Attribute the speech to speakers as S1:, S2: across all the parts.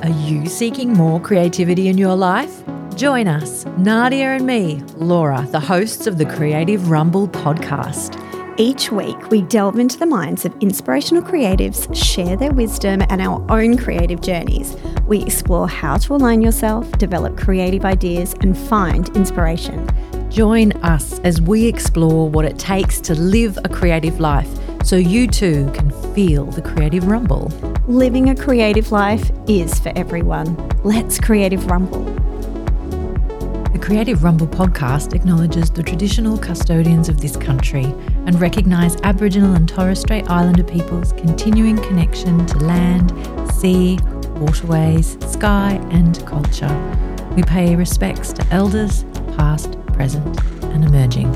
S1: Are you seeking more creativity in your life? Join us, Nadia and me, Laura, the hosts of the Creative Rumble podcast.
S2: Each week, we delve into the minds of inspirational creatives, share their wisdom and our own creative journeys. We explore how to align yourself, develop creative ideas, and find inspiration.
S1: Join us as we explore what it takes to live a creative life so you too can feel the creative rumble.
S2: Living a creative life is for everyone. Let's Creative Rumble.
S1: The Creative Rumble podcast acknowledges the traditional custodians of this country and recognise Aboriginal and Torres Strait Islander peoples' continuing connection to land, sea, waterways, sky and culture. We pay respects to elders, past, present and emerging.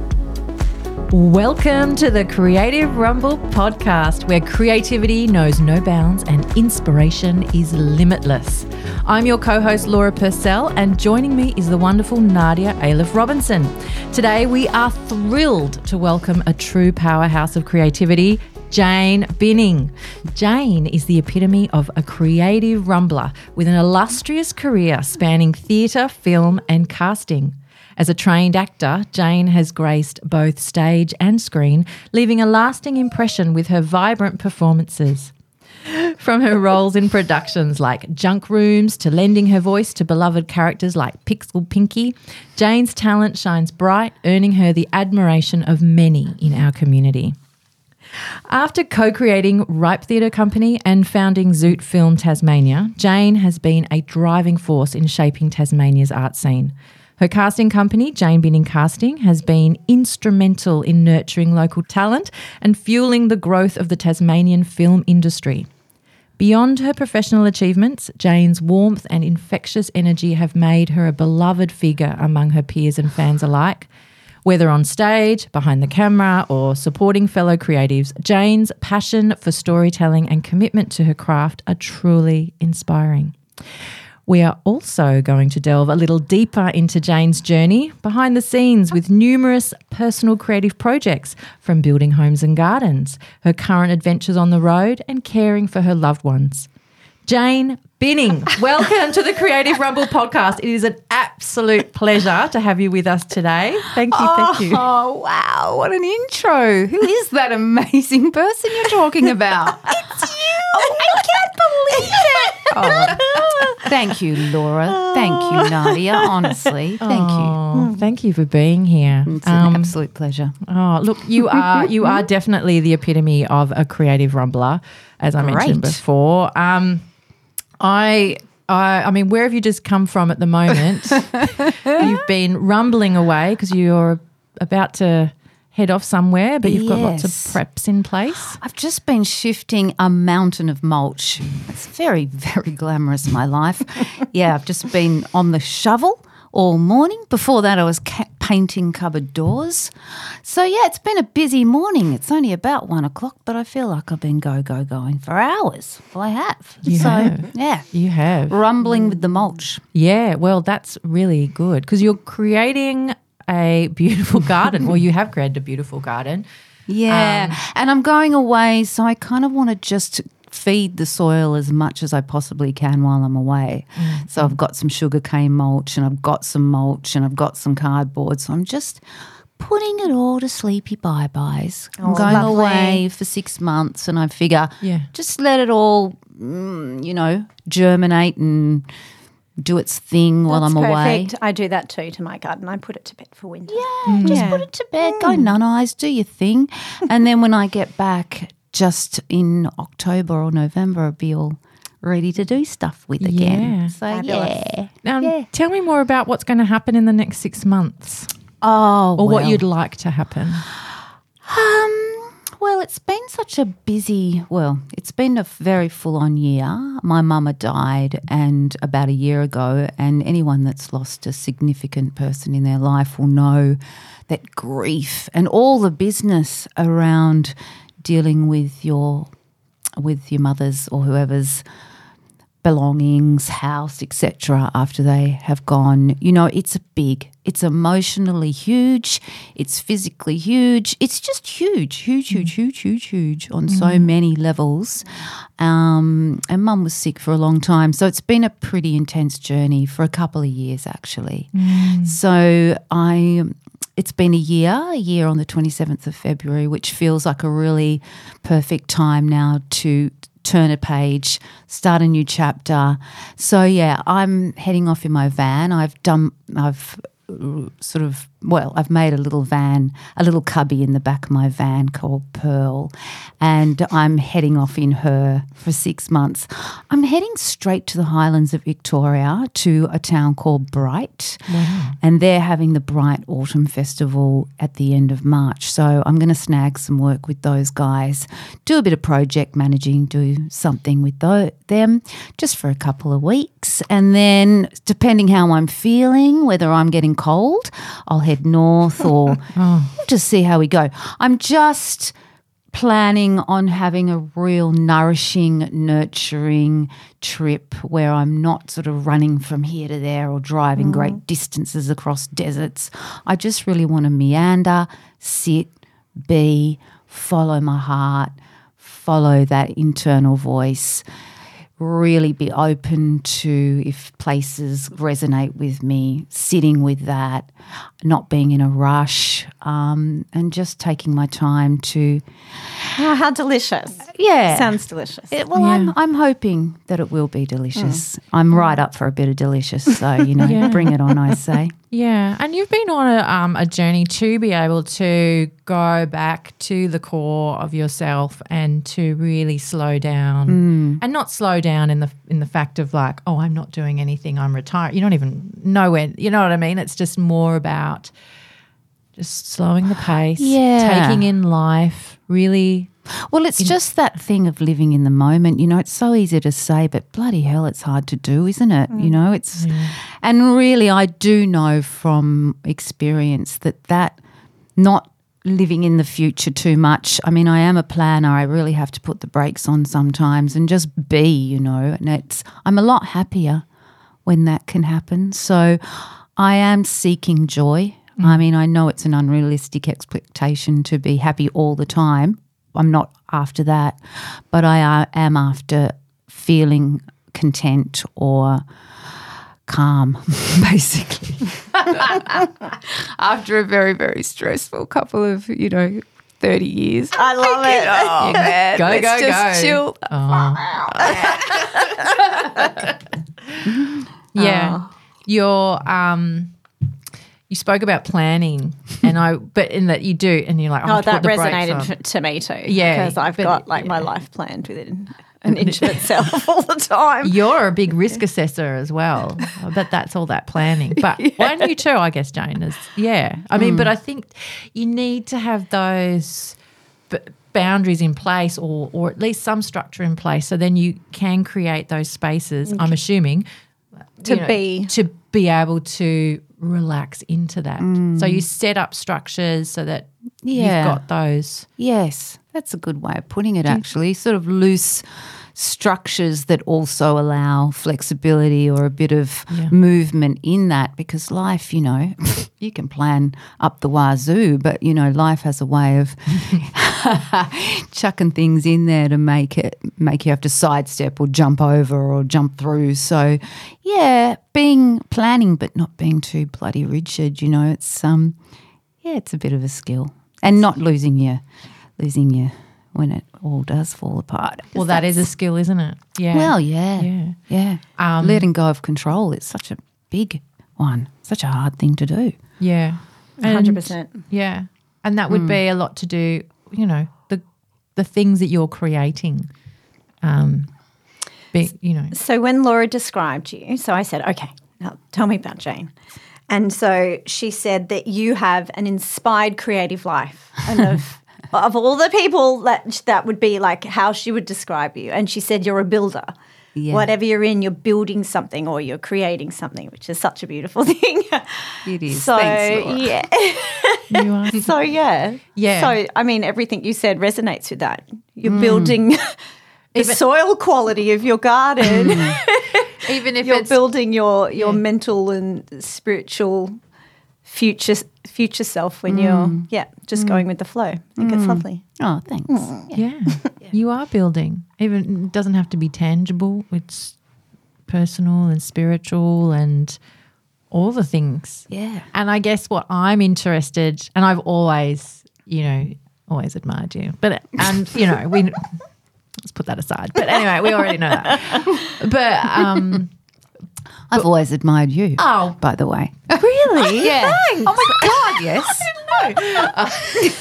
S1: Welcome to the Creative Rumble podcast, where creativity knows no bounds and inspiration is limitless. I'm your co-host Laura Purcell, and joining me is the wonderful Nadia Ailiff Robinson. Today we are thrilled to welcome a true powerhouse of creativity, Jane Binning. Jane is the epitome of a creative rumbler with an illustrious career spanning theatre, film and casting. As a trained actor, Jane has graced both stage and screen, leaving a lasting impression with her vibrant performances. From her roles in productions like Junk Rooms to lending her voice to beloved characters like Pixel Pinky, Jane's talent shines bright, earning her the admiration of many in our community. After co-creating Ripe Theatre Company and founding Zoot Film Tasmania, Jane has been a driving force in shaping Tasmania's art scene. Her casting company, Jane Binning Casting, has been instrumental in nurturing local talent and fueling the growth of the Tasmanian film industry. Beyond her professional achievements, Jane's warmth and infectious energy have made her a beloved figure among her peers and fans alike. Whether on stage, behind the camera, or supporting fellow creatives, Jane's passion for storytelling and commitment to her craft are truly inspiring. We are also going to delve a little deeper into Jane's journey behind the scenes with numerous personal creative projects, from building homes and gardens, her current adventures on the road and caring for her loved ones. Jane Binning, welcome to the Creative Rumble podcast. It is an absolute pleasure to have you with us today. Thank you, thank you.
S3: Oh, wow, what an intro. Who is that amazing person you're talking about?
S2: It's you!
S3: Oh, I can't believe it. Oh, thank you, Laura. Thank you, Nadia, honestly. Thank you.
S1: Thank you for being here.
S3: It's an absolute pleasure.
S1: Oh, look, you are definitely the epitome of a creative rumbler, as I mentioned before. I mean, where have you just come from at the moment? You've been rumbling away because you're about to head off somewhere, but you've got lots of preps in place.
S3: I've just been shifting a mountain of mulch. It's very, very glamorous, my life. Yeah, I've just been on the shovel all morning. Before that, I was painting cupboard doors. So, yeah, it's been a busy morning. It's only about 1 o'clock, but I feel like I've been going for hours. Well, I have.
S1: You have.
S3: Yeah.
S1: You have.
S3: Rumbling with the mulch.
S1: Yeah, well, that's really good because you're creating a beautiful garden, or you have created a beautiful garden.
S3: Yeah, and I'm going away, so I kind of want to just feed the soil as much as I possibly can while I'm away. Mm-hmm. So I've got some sugarcane mulch and I've got some mulch and I've got some cardboard. So I'm just putting it all to sleepy bye-byes. I'm going away for 6 months and I figure just let it all, germinate and do its thing while I'm away.
S2: Perfect. I do that too to my garden. I put it to bed for winter.
S3: Yeah, just put it to bed. Go nun-eyes, do your thing. And then when I get back just in October or November, I'll be all ready to do stuff with again.
S1: Yeah.
S3: So,
S2: fabulous.
S1: Now, tell me more about what's going to happen in the next 6 months.
S3: Or
S1: what you'd like to happen.
S3: Well, it's been it's been a very full-on year. My mama died about a year ago, and anyone that's lost a significant person in their life will know that grief and all the business around dealing with your mother's or whoever's belongings, house, etc. after they have gone. You know, it's it's emotionally huge, it's physically huge, it's just huge on so many levels. And Mum was sick for a long time, so it's been a pretty intense journey for a couple of years actually. So it's been a year on the 27th of February, which feels like a really perfect time now to turn a page, start a new chapter. So yeah, I'm heading off in my van. I've made a little cubby in the back of my van called Pearl, and I'm heading off in her for 6 months. I'm heading straight to the Highlands of Victoria to a town called Bright, and they're having the Bright Autumn Festival at the end of March. So I'm going to snag some work with those guys, do a bit of project managing, do something with them just for a couple of weeks, and then depending how I'm feeling, whether I'm getting cold, I'll head north or we'll just see how we go. I'm just planning on having a real nourishing, nurturing trip where I'm not sort of running from here to there or driving great distances across deserts. I just really want to meander, sit, be, follow my heart, follow that internal voice, really be open to if places resonate with me, sitting with that, not being in a rush, and just taking my time to.
S2: Oh, how delicious!
S3: Yeah,
S2: sounds delicious.
S3: I'm hoping that it will be delicious. I'm right up for a bit of delicious, so bring it on, I say.
S1: Yeah, and you've been on a journey to be able to go back to the core of yourself and to really slow down, and not slow down in the fact of like, oh, I'm not doing anything, I'm retired. You don't even know when. You know what I mean? It's just more about just slowing the pace, taking in life, really.
S3: Well, it's just that thing of living in the moment. You know, it's so easy to say, but bloody hell, it's hard to do, isn't it? You know, it's and really I do know from experience that not living in the future too much. I mean, I am a planner. I really have to put the brakes on sometimes and just be, you know, and I'm a lot happier when that can happen. So I am seeking joy. I mean, I know it's an unrealistic expectation to be happy all the time. I'm not after that, but I am after feeling content or calm, basically. After a very, very stressful couple of, 30 years.
S2: I love it.
S3: Oh, man.
S1: Let's
S3: just
S1: go.
S3: chill.
S1: Yeah. You spoke about planning, but in that you do, and you're like,
S2: oh, that
S1: put the brakes on.
S2: resonated to me too.
S1: Yeah,
S2: because I've got my life planned within an inch of itself all the time.
S1: You're a big risk assessor as well. I bet that's all that planning. But why don't you too, I guess, Jane? I mean, but I think you need to have those boundaries in place or at least some structure in place so then you can create those spaces, I'm assuming, to be able to relax into that. So you set up structures so that you've got those.
S3: Yes, that's a good way of putting it actually, sort of loose structures that also allow flexibility or a bit of movement in that, because life, you can plan up the wazoo, but, life has a way of chucking things in there to make you have to sidestep or jump over or jump through. So, planning but not being too bloody rigid, it's it's a bit of a skill, and not losing you when it all does fall apart.
S1: Well, that is a skill, isn't it? Yeah.
S3: Well, yeah. Letting go of control, it's such a big one, such a hard thing to do.
S1: Yeah.
S2: 100%.
S1: Yeah. And that would be a lot to do, the things that you're creating.
S2: So when Laura described you, so I said, okay, now tell me about Jane. And so she said that you have an inspired creative life, and of all the people that would be like how she would describe you. And she said you're a builder. Yeah. Whatever you're in, you're building something or you're creating something, which is such a beautiful thing.
S3: It is.
S2: So,
S3: thanks, Laura.
S2: Yeah.
S1: You are.
S2: So, yeah.
S1: Yeah.
S2: So, I mean, everything you said resonates with that. You're building the soil quality of your garden.
S1: Even if
S2: You're
S1: it's
S2: building your mental and spiritual future self when you're just going with the flow. I think it's lovely.
S3: Oh, thanks.
S1: yeah, you are building. Even it doesn't have to be tangible. It's personal and spiritual and all the things.
S3: Yeah.
S1: And I guess what I'm interested, and I've always, always admired you, but we let's put that aside. But anyway, we already know that. But
S3: I've always admired you.
S1: Oh.
S3: By the way.
S1: really?
S3: Yeah.
S1: Thanks.
S3: Oh my God,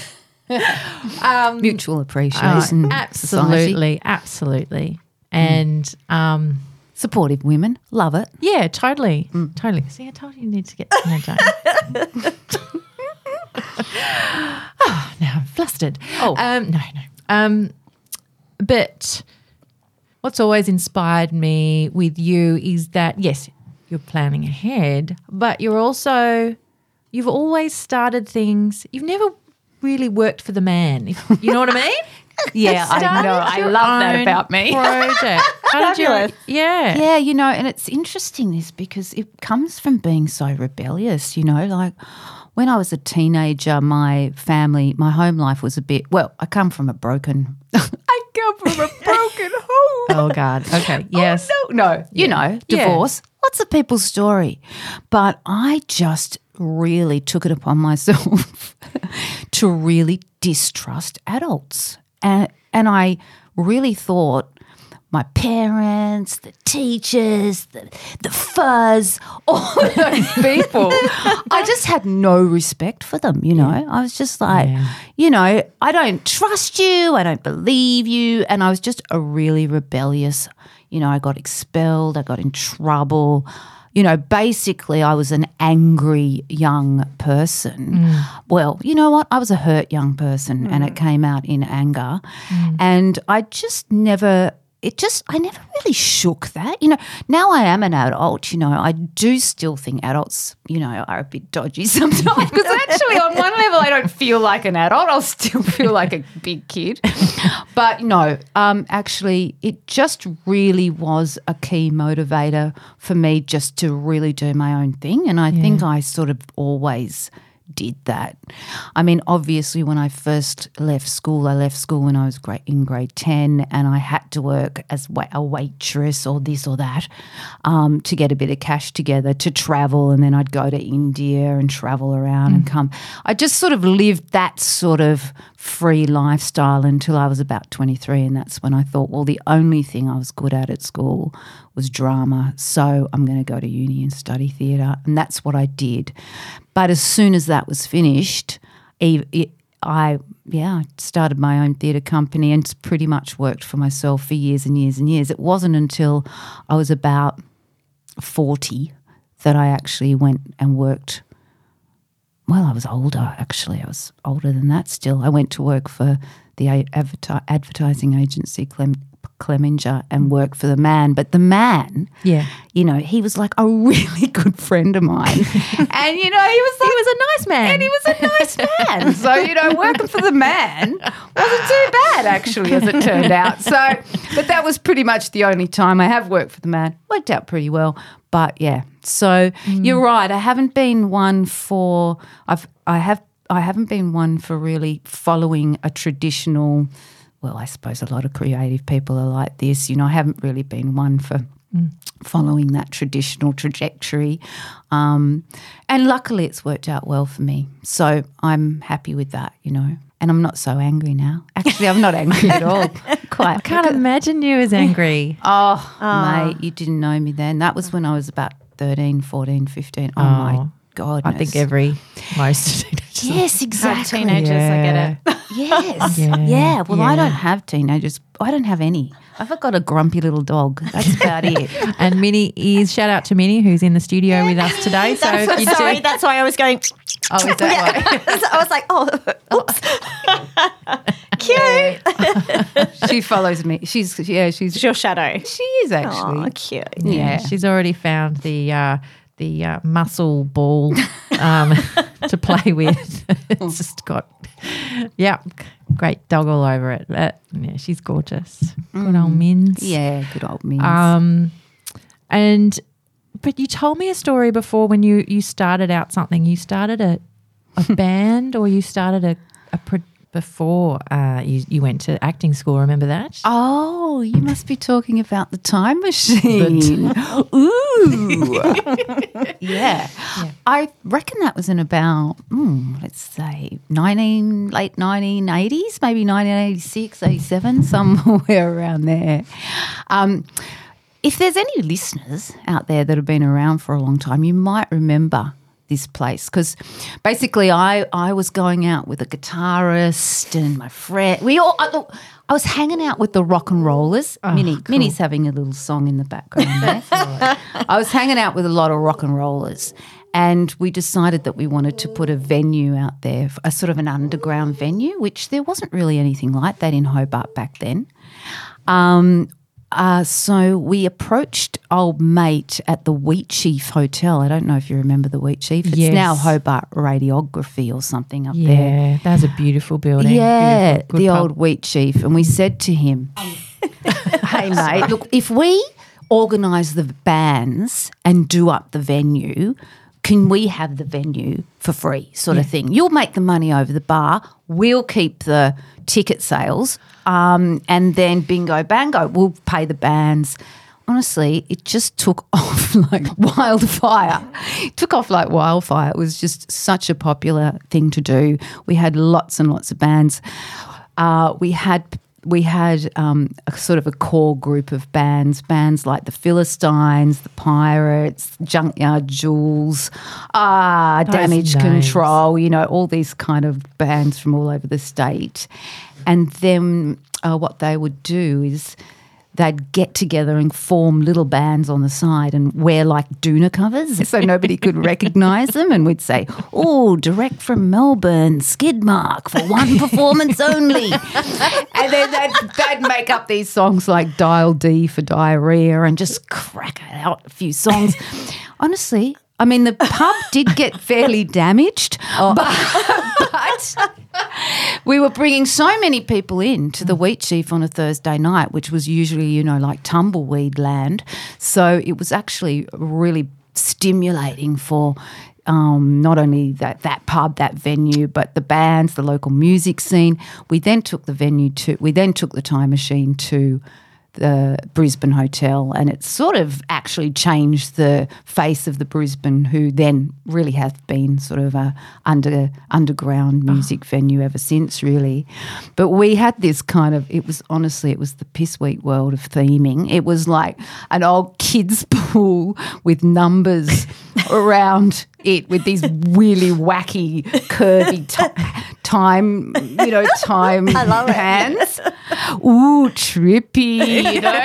S3: yes. Mutual appreciation. Society.
S1: Absolutely. And
S3: Supportive women. Love it.
S1: yeah, totally. Totally. See, I told you need to get to know Jane. Now I'm flustered.
S3: Oh.
S1: No. But what's always inspired me with you is that, yes, you're planning ahead, but you've always started things. You've never really worked for the man. You know what I mean?
S3: Yeah, I
S1: Started
S3: know. I
S1: your
S3: love that
S1: own
S3: about me.
S1: Project. How did you?
S2: Fabulous.
S1: Yeah.
S3: Yeah, and it's interesting this because it comes from being so rebellious, like when I was a teenager, my home life was I come from a broken home.
S1: Oh God. Okay. Yes.
S3: No, divorce. Lots of people's story. But I just really took it upon myself to really distrust adults. And I really thought my parents, the teachers, the fuzz, all of those people, I just had no respect for them, I was just like, I don't trust you, I don't believe you. And I was just a really rebellious, I got expelled, I got in trouble. Basically I was an angry young person. Well, you know what? I was a hurt young person and it came out in anger. And I just never really shook that. Now I am an adult, I do still think adults, are a bit dodgy sometimes because actually on one level I don't feel like an adult. I'll still feel like a big kid. But no, actually it just really was a key motivator for me just to really do my own thing. And I think I sort of always did that. I mean, obviously when I first left school when I was in grade 10 and I had to work as a waitress or this or that to get a bit of cash together to travel, and then I'd go to India and travel around and come. I just sort of lived that sort of free lifestyle until I was about 23, and that's when I thought, well, the only thing I was good at school was drama, so I'm going to go to uni and study theatre, and that's what I did. But as soon as that was finished, I started my own theatre company and pretty much worked for myself for years and years and years. It wasn't until I was about 40 that I actually went and worked. Well, I was older, actually. I was older than that still. I went to work for the advertising agency, Clemenger, and worked for the man. But the man, he was like a really good friend of mine. And, he was
S1: a nice man.
S3: And he was a nice man. So, working for the man wasn't too bad, actually, as it turned out. So, but that was pretty much the only time I have worked for the man. Worked out pretty well. But, yeah. So you're right. I haven't been one for I haven't been one for really following a traditional. Well, I suppose a lot of creative people are like this. I haven't really been one for following that traditional trajectory. And luckily it's worked out well for me. So I'm happy with that, And I'm not so angry now. Actually, I'm not angry at all. Quite.
S1: I can't imagine you as angry.
S3: Oh, mate, you didn't know me then. That was when I was about 13, 14, 15. Oh, my God.
S1: I think most teenagers.
S3: Yes, exactly.
S2: Teenagers, I get it.
S3: Yes. Yeah. Well, I don't have teenagers. I don't have any. I've got a grumpy little dog. That's about it.
S1: And Minnie is, shout out to Minnie who's in the studio with us today. So
S2: That's why I was going.
S3: Oh, is that why?
S2: I was like, oops. Cute.
S3: She follows me. She's
S2: your shadow.
S3: She is actually.
S2: Oh, cute.
S3: Yeah.
S1: She's already found the muscle ball to play with. It's just got, great dog all over it. But, yeah, she's gorgeous. Good old Mins.
S3: Yeah, good old Mins.
S1: But you told me a story before when you started out something. You started a band, or you started before you went to acting school. Remember that?
S3: Oh, you must be talking about the Time Machine. Ooh. Yeah. I reckon that was in about, let's say, late 1980s, maybe 1986, 87, somewhere around there. If there's any listeners out there that have been around for a long time, you might remember this place, because basically I was going out with a guitarist and my friend. I was hanging out with the rock and rollers. Minnie's having a little song in the background there. I was hanging out with a lot of rock and rollers, and we decided that we wanted to put a venue out there, a sort of an underground venue, which there wasn't really anything like that in Hobart back then. So we approached old mate at the Wheatsheaf Hotel. I don't know if you remember the Wheatsheaf. It's now Hobart Radiography or something up there.
S1: Yeah, that's a beautiful building.
S3: Yeah,
S1: beautiful,
S3: the
S1: pub.
S3: old Wheatsheaf. And we said to him, hey, mate, look, if we organise the bands and do up the venue, can we have the venue for free sort of thing? You'll make the money over the bar. We'll keep the ticket sales, and then bingo, bango, we'll pay the bands. Honestly, it just took off like wildfire. It took off like wildfire. It was just such a popular thing to do. We had lots and lots of bands. We had a sort of a core group of bands like the Philistines, the Pirates, Junkyard Jewels, Damage Control, all these kind of bands from all over the state. And then what they would do is they'd get together and form little bands on the side and wear like doona covers so nobody could recognise them. And we'd say, oh, direct from Melbourne, Skidmark for one performance only. And then they'd make up these songs like Dial D for Diarrhea and just crack out a few songs. Honestly, I mean, the pub did get fairly damaged, but we were bringing so many people in to the Wheatsheaf on a Thursday night, which was usually, like tumbleweed land. So it was actually really stimulating for not only that pub, that venue, but the bands, the local music scene. We then took the Time Machine to the Brisbane Hotel, and it sort of actually changed the face of the Brisbane, who then really has been sort of a underground music venue ever since, really. But we had this kind of, it was the piss weak world of theming. It was like an old kids' pool with numbers around it, with these really wacky, curvy time
S2: I love
S3: hands. Ooh, trippy,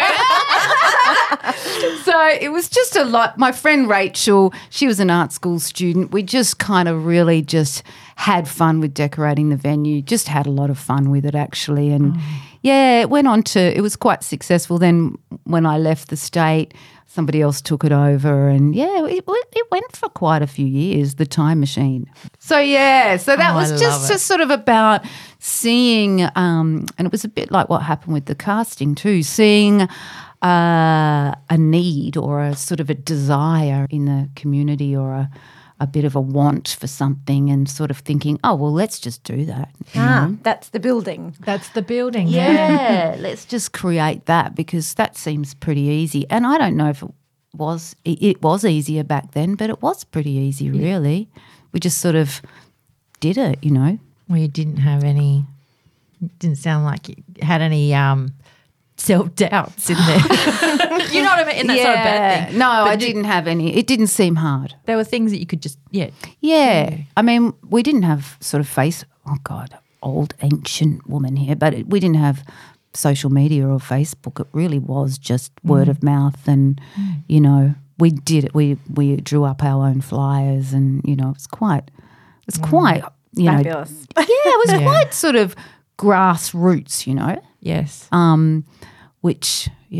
S3: So it was just a lot. My friend Rachel, she was an art school student. We just kind of really just had fun with decorating the venue, just had a lot of fun with it actually. And it went on it was quite successful. Then when I left the state, somebody else took it over, and it went for quite a few years, the Time Machine. So that was just sort of about seeing, and it was a bit like what happened with the casting too, seeing a need or a sort of a desire in the community, or a bit of a want for something, and sort of thinking, oh, well, let's just do that.
S2: That's the building.
S1: That's the building.
S3: Yeah, let's just create that, because that seems pretty easy. And I don't know if it was easier back then, but it was pretty easy, really. We just sort of did it,
S1: Well, you didn't have any, didn't sound like you had any self-doubts in there. You know what I mean? And that's not a bad thing.
S3: No, I didn't have any. It didn't seem hard.
S1: There were things that you could just,
S3: Yeah. I mean, we didn't have sort of old ancient woman here, but we didn't have social media or Facebook. It really was just word of mouth, and, we did it. We drew up our own flyers, and, it was quite,
S2: Fabulous.
S3: it was quite sort of grassroots,
S1: Yes.
S3: which,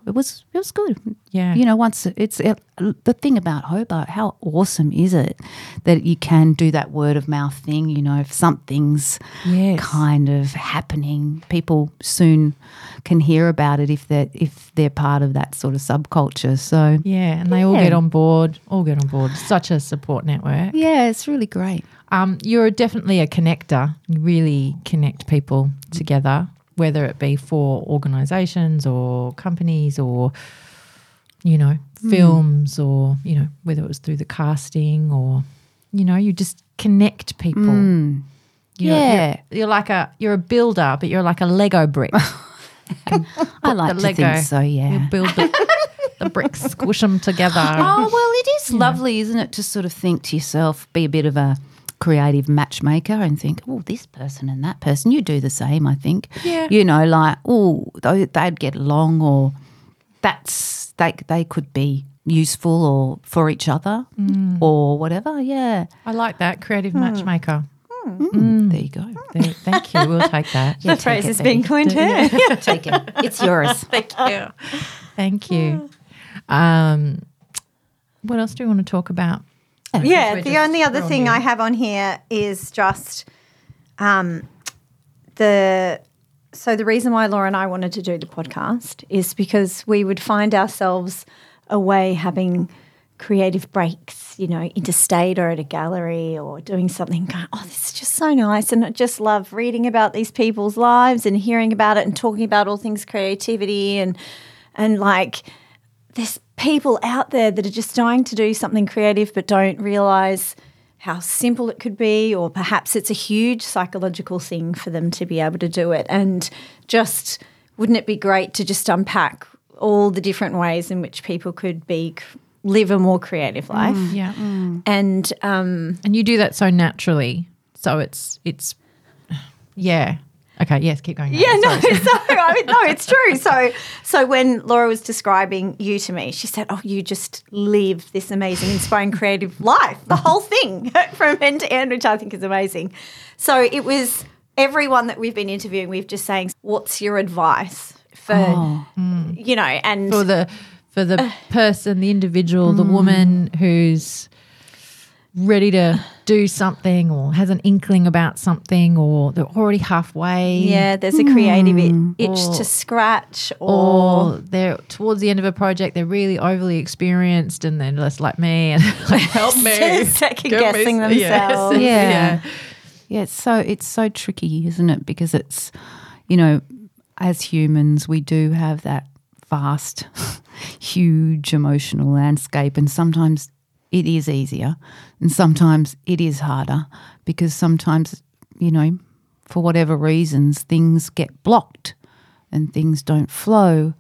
S3: it was good.
S1: Yeah.
S3: You know, once it's the thing about Hobart, how awesome is it that you can do that word of mouth thing, you know, if something's
S1: Yes.
S3: kind of happening, people soon can hear about it if they're part of that sort of subculture. So
S1: Yeah, and they all get on board. Such a support network.
S3: yeah, it's really great.
S1: You're definitely a connector. You really connect people together, whether it be for organisations or companies or, you know, films or, you know, whether it was through the casting or, you know, you just connect people. You're like you're a builder, but you're like a Lego brick.
S3: I like to think so, yeah.
S1: You build the bricks, squish them together.
S3: Oh, well, it is lovely, isn't it, to sort of think to yourself, be a bit of a creative matchmaker and think, oh, this person and that person, you do the same, I think.
S1: Yeah.
S3: You know, like, oh, they'd get along or they could be useful or for each other or whatever, yeah.
S1: I like that, creative matchmaker.
S3: There you go.
S1: Thank you. We'll take that.
S2: The phrase is being coined here.
S3: Take it. It's yours.
S1: Thank you. Thank you. What else do we want to talk about?
S2: Yeah,
S1: We're
S2: the
S1: just
S2: only other
S1: throwing
S2: thing
S1: you.
S2: I have on here is just the reason why Laura and I wanted to do the podcast is because we would find ourselves away having creative breaks, you know, interstate or at a gallery or doing something, going, oh, this is just so nice. And I just love reading about these people's lives and hearing about it and talking about all things creativity and like there's people out there that are just dying to do something creative but don't realise how simple it could be, or perhaps it's a huge psychological thing for them to be able to do it. And just wouldn't it be great to just unpack all the different ways in which people could live a more creative life?
S1: Yeah.
S2: And
S1: And you do that so naturally. So it's yeah. Okay, yes, keep going.
S2: yeah, no, it's true. So when Laura was describing you to me, she said, oh, you just live this amazing, inspiring, creative life, the whole thing from end to end, which I think is amazing. So it was everyone that we've been interviewing, we've just saying, what's your advice for, you know, and
S1: for the person, the individual, the woman who's ready to do something or has an inkling about something or they're already halfway.
S2: yeah, there's a creative itch to scratch
S1: Or they're towards the end of a project, they're really overly experienced and they're just like me and like, help me.
S2: second
S1: Give me
S2: guessing
S1: some-
S2: themselves.
S3: Yeah. Yeah, it's so tricky, isn't it? Because it's, you know, as humans, we do have that vast, huge emotional landscape, and sometimes it is easier and sometimes it is harder because sometimes, you know, for whatever reasons, things get blocked and things don't flow.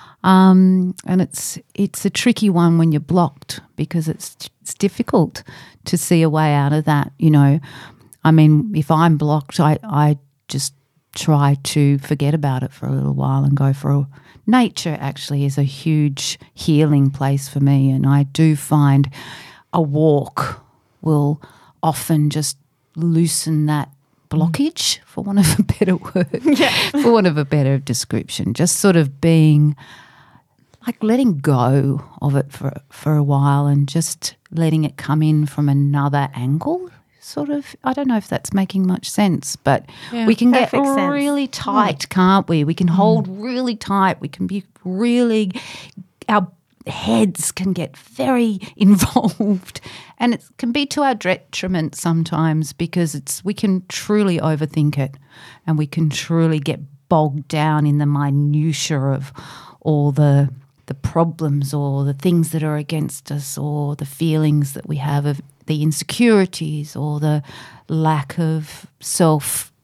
S3: And it's a tricky one when you're blocked because it's difficult to see a way out of that, you know. I mean, if I'm blocked, I just try to forget about it for a little while and go for nature actually is a huge healing place for me, and I do find a walk will often just loosen that blockage, for want of a better word, for want of a better description, just sort of being like letting go of it for a while and just letting it come in from another angle. Sort of, I don't know if that's making much sense, but we can get
S2: perfect sense.
S3: really tight, can't we? We can hold really tight. We can be really, our heads can get very involved, and it can be to our detriment sometimes because we can truly overthink it, and we can truly get bogged down in the minutiae of all the problems or the things that are against us or the feelings that we have of the insecurities or the lack of self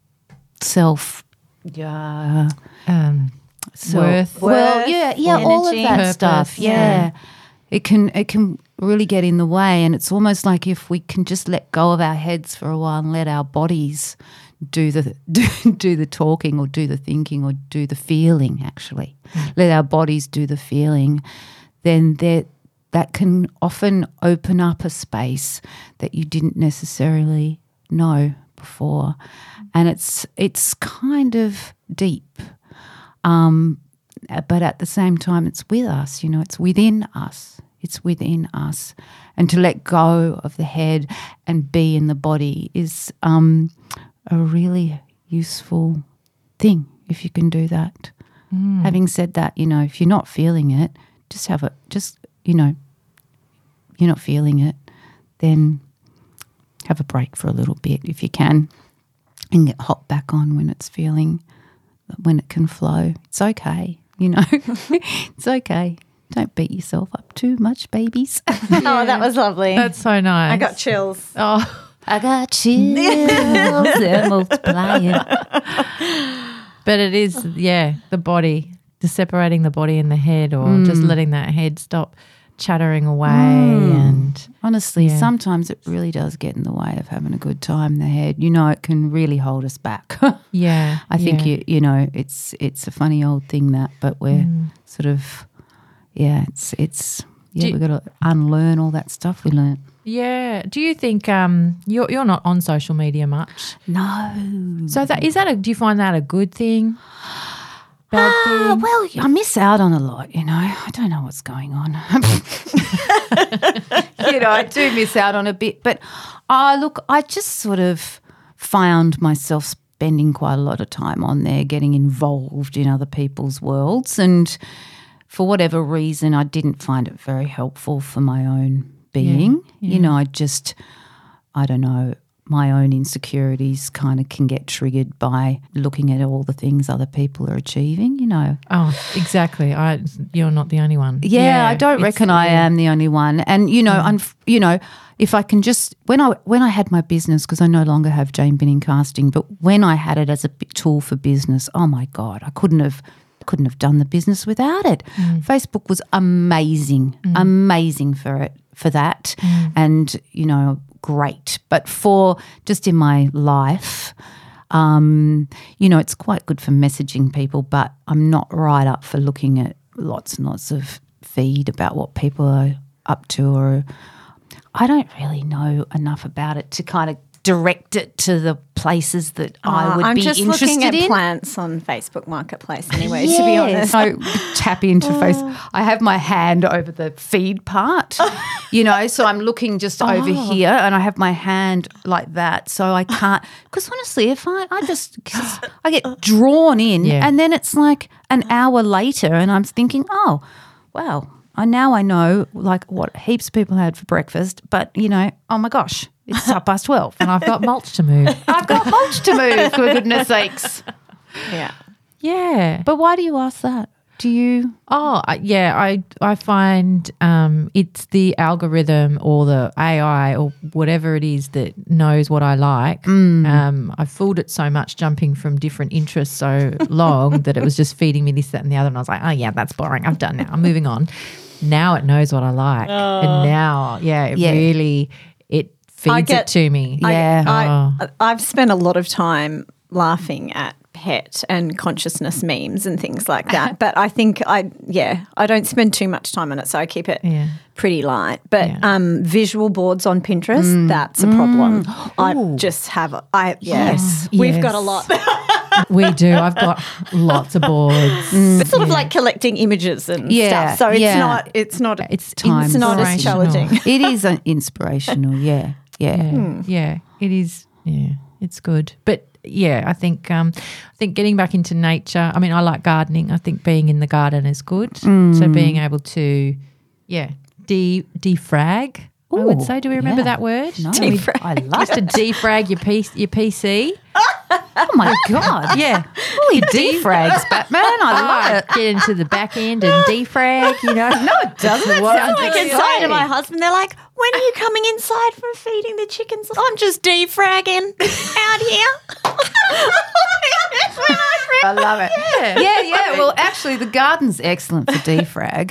S1: Worth.
S3: Well, yeah, all of
S2: energy,
S3: that
S1: purpose,
S3: stuff. Yeah. It can really get in the way, and it's almost like if we can just let go of our heads for a while and let our bodies do the talking or do the thinking or do the feeling, actually. Let our bodies do the feeling, then that can often open up a space that you didn't necessarily know before. And it's kind of deep. but at the same time, it's with us. You know, it's within us. It's within us, and to let go of the head and be in the body is a really useful thing if you can do that. Having said that, you know, if you're not feeling it, you know, you're not feeling it, then have a break for a little bit if you can, and hop back on when it can flow. It's okay, you know. It's okay. Don't beat yourself up too much, babies.
S2: Oh, that was lovely.
S1: That's so nice.
S2: I got chills.
S1: Oh,
S3: I got chills. They're multiplying.
S1: but it is, the body, just separating the body and the head, or just letting that head stop chattering away. And
S3: honestly, sometimes it really does get in the way of having a good time. The head, you know, it can really hold us back. I think you know, it's a funny old thing that, but we're sort of, we've got to unlearn all that stuff we learnt.
S1: Yeah. Do you think you're not on social media much?
S3: No.
S1: So do you find that a good thing? Bad thing?
S3: Well, I miss out on a lot, you know. I don't know what's going on. You know, I do miss out on a bit. But look, I just sort of found myself spending quite a lot of time on there, getting involved in other people's worlds. And for whatever reason, I didn't find it very helpful for my own being. You know, I don't know, my own insecurities kind of can get triggered by looking at all the things other people are achieving, you know.
S1: Oh, exactly. You're not the only one.
S3: Yeah, I don't reckon I am the only one. And, you know, you know, if I can just when I had my business, because I no longer have Jane Binning Casting, but when I had it as a tool for business, oh my God, I couldn't have done the business without it. Facebook was amazing for that, and you know, great. But for just in my life, you know, it's quite good for messaging people, but I'm not right up for looking at lots and lots of feed about what people are up to, or I don't really know enough about it to kind of direct it to the places that I would be interested in.
S2: I'm just looking at plants on Facebook Marketplace anyway, to be honest.
S3: So tap into Facebook. I have my hand over the feed part, you know, so I'm looking just over here and I have my hand like that, so I can't, because honestly, if I get drawn in and then it's like an hour later and I'm thinking, oh, wow, I know like what heaps of people had for breakfast, but, you know, oh my gosh, it's 12:30
S1: and I've got mulch to move.
S3: For goodness sakes.
S2: Yeah.
S1: Yeah.
S3: But why do you ask that? Do you?
S1: Oh, I find it's the algorithm or the AI or whatever it is that knows what I like. I fooled it so much jumping from different interests so long that it was just feeding me this, that and the other, and I was like, oh yeah, that's boring. I've done now. I'm moving on. Now it knows what I like. And now, really it feeds it to me.
S2: I've spent a lot of time laughing at pet and consciousness memes and things like that. But I think I don't spend too much time on it, so I keep it pretty light. But visual boards on Pinterest, that's a problem. I just have we've got a lot.
S1: We do. I've got lots of boards.
S2: It's sort of like collecting images and stuff. So it's not as challenging.
S3: It is inspirational. Yeah.
S1: It is. Yeah, it's good. But I think getting back into nature. I mean, I like gardening. I think being in the garden is good. So being able to, defrag. I would say. Do we remember that word?
S3: No, I love
S1: it. To defrag your PC.
S3: Oh my God!
S1: Yeah,
S3: he defrags, Batman. I love it.
S1: Get into the back end and defrag. You know,
S3: no, it doesn't.
S2: Sounds like inside to my husband. They're like, "When are you coming inside from feeding the chickens?" I'm just defragging out here.
S3: I love it. Yeah. Well, actually, the garden's excellent for defrag.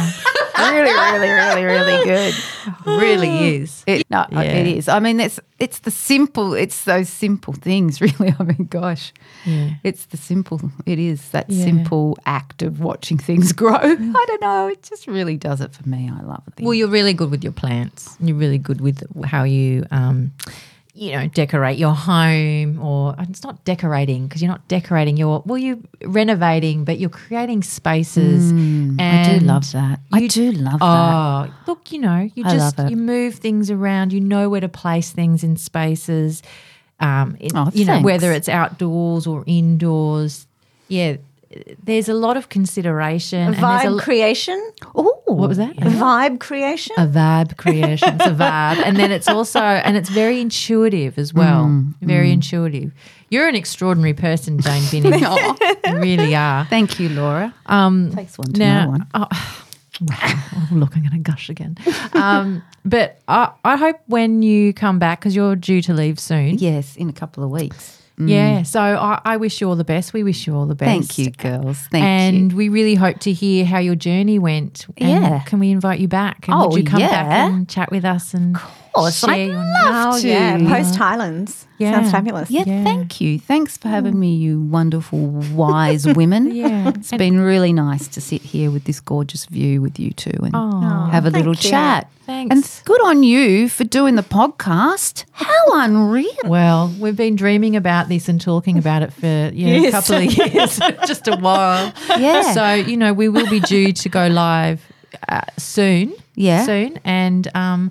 S3: really good.
S1: Really is.
S3: It is. I mean, it's those simple things, really. I mean, gosh, it's that simple act of watching things grow. I don't know. It just really does it for me. I love it.
S1: Well, you're really good with your plants. You're really good with how you decorate your home, or it's not decorating because you're not decorating. You're renovating, but you're creating spaces. And
S3: I do love that. I do love that.
S1: Oh, look, you move things around. You know where to place things in spaces. Whether it's outdoors or indoors. Yeah, there's a lot of consideration.
S2: Vibe creation.
S1: Oh, what was that?
S2: Vibe creation.
S1: A vibe creation. It's a vibe. And then it's also, and it's very intuitive as well. Very intuitive. You're an extraordinary person, Jane Binning. You really are.
S3: Thank you, Laura. Takes one to know one.
S1: Oh, look, I'm going to gush again. But I hope when you come back, because you're due to leave soon.
S3: Yes, in a couple of weeks.
S1: Yeah, so I wish you all the best. We wish you all the best.
S3: Thank you, girls. Thank you.
S1: And we really hope to hear how your journey went. And can we invite you back? And would you come back and chat with us and share your
S3: love to.
S2: Yeah, Post Highlands.
S1: Yeah.
S2: Sounds fabulous.
S3: Yeah, thank you. Thanks for having me, you wonderful, wise women. It's been really nice to sit here with this gorgeous view with you two and have a little chat.
S1: Thanks.
S3: And good on you for doing the podcast. How unreal.
S1: Well, we've been dreaming about this and talking about it for a couple of years, just a while.
S3: Yeah.
S1: So, we will be due to go live soon.
S3: Yeah.
S1: Soon. And, and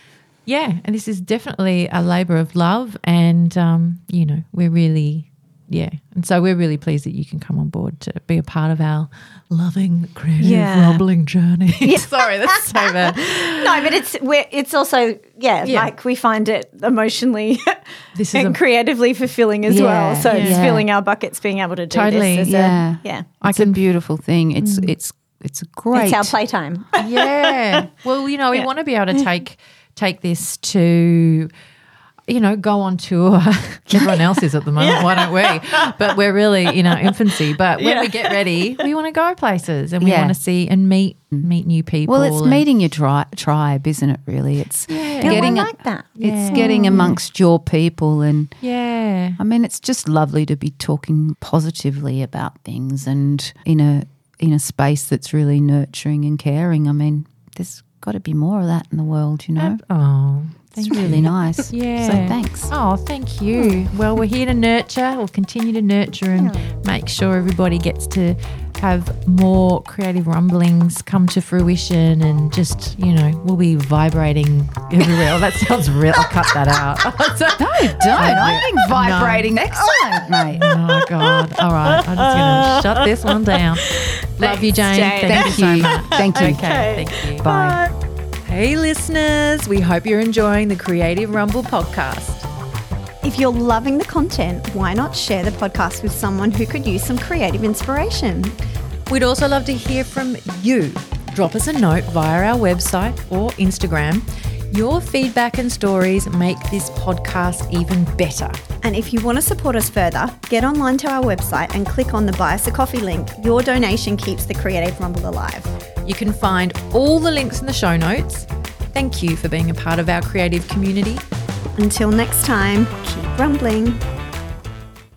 S1: this is definitely a labour of love and, we're really, and so we're really pleased that you can come on board to be a part of our loving, creative, rumbling journey. Sorry, that's so bad.
S2: No, but it's also, like we find it emotionally and creatively fulfilling as well. So it's filling our buckets, being able to do this.
S3: It's a beautiful thing. It's a great.
S2: It's our playtime.
S1: Yeah. Well, we want to be able to take this to, go on tour. Everyone else is at the moment. Why don't we? But we're really in our infancy. But when we get ready, we want to go places and we want to see and meet new people.
S3: Well, it's meeting your tribe, isn't it, really? It's getting
S2: I like that.
S3: It's getting amongst your people and
S1: I
S3: mean, it's just lovely to be talking positively about things and in a space that's really nurturing and caring. I mean, there's got to be more of that in the world, It's really nice.
S1: Yeah.
S3: So thanks.
S1: Oh, thank you. Well, we're here to nurture. We'll continue to nurture and make sure everybody gets to have more creative rumblings come to fruition and just, we'll be vibrating everywhere. Oh, that sounds real. I'll cut that out.
S3: No, don't. I think vibrating. Excellent, mate.
S1: Oh, God. All right. I'm just going to shut this one down. Love you, Jane. Thank you so much.
S3: Thank you.
S1: Okay. Thank you.
S3: Bye.
S1: Hey, listeners. We hope you're enjoying the Creative Rumble podcast.
S2: If you're loving the content, why not share the podcast with someone who could use some creative inspiration?
S1: We'd also love to hear from you. Drop us a note via our website or Instagram. Your feedback and stories make this podcast even better.
S2: And if you want to support us further, get online to our website and click on the Buy Us a Coffee link. Your donation keeps the Creative Rumble alive.
S1: You can find all the links in the show notes. Thank you for being a part of our creative community.
S2: Until next time, keep rumbling.